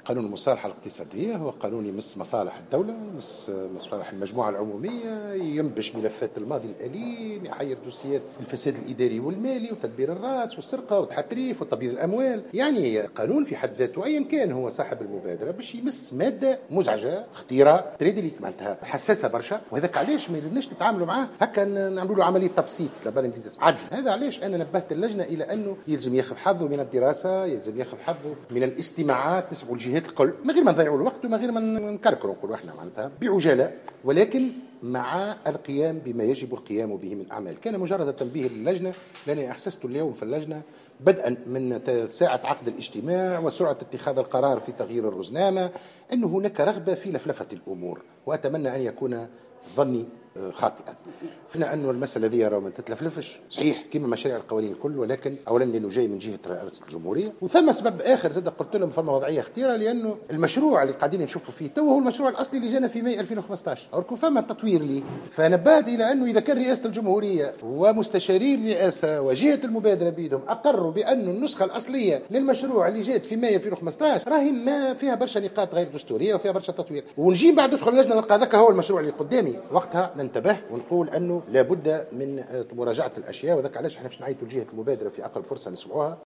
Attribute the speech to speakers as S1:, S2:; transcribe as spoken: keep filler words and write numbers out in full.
S1: قانون المصالحة الاقتصادية هو قانون يمس مصالح الدولة، يمس مصالح المجموعة العمومية، ينبش ملفات الماضي الأليم، يحير دوسيات الفساد الإداري والمالي وتدبير الرأس والسرقة والتحريف وتبييض الأموال. يعني قانون في حد ذاته أيا كان هو صاحب المبادرة باش يمس مادة مزعجة خطيرة تريدليك معناتها حساسة برشا، وهذاك علاش ما يلزمناش نتعاملوا معاه هكا نعملوا له عملية تبسيط لبالانجليزي عدل. هذا علاش أنا نبهت اللجنة إلى أنه يلزم ياخذ حظه من الدراسة، يلزم ياخذ حظه من الاستماعات، نسمعوا الجهات الكل من غير ما نضيعوا الوقت ومن غير ما نكركروا نقولوا احنا معناتها بعجاله، ولكن مع القيام بما يجب القيام به من اعمال. كان مجرد تنبيه للجنه، لاني احسست اليوم في اللجنه بدءا من ساعه عقد الاجتماع وسرعه اتخاذ القرار في تغيير الرزنامه ان هناك رغبه في لفلفه الامور، واتمنى ان يكون ظني خاطئا. فينا انه المساله ذي راه ما تتلفلفش صحيح كما مشاريع القوانين الكل، ولكن اولا لانه جاي من جهه رئاسه الجمهوريه، وثم سبب اخر زاد قلت لهم فما وضعيه خطيره، لانه المشروع اللي قاعدين نشوفوا فيه تو هو المشروع الاصلي اللي جانا في ماي ألفين وخمسطاش، اوركم فما تطوير ليه. فنبهت الى انه اذا كان رئاسه الجمهوريه ومستشاري الرئاسه وجهه المبادره بيدهم اقروا بانه النسخه الاصليه للمشروع اللي جات في ماي ألفين وخمسطاش راهي ما فيها برشا نقاط غير دستوريه وفيها برشا تطوير، ونجي بعد ندخل اللجنه نلقى ذاك هو المشروع اللي قدامي، وقتها ننتبه ونقول انه لابد من مراجعه الاشياء، وذاك علاش احنا باش نعيطوا لجهه المبادره في اقل فرصه نسمعوها.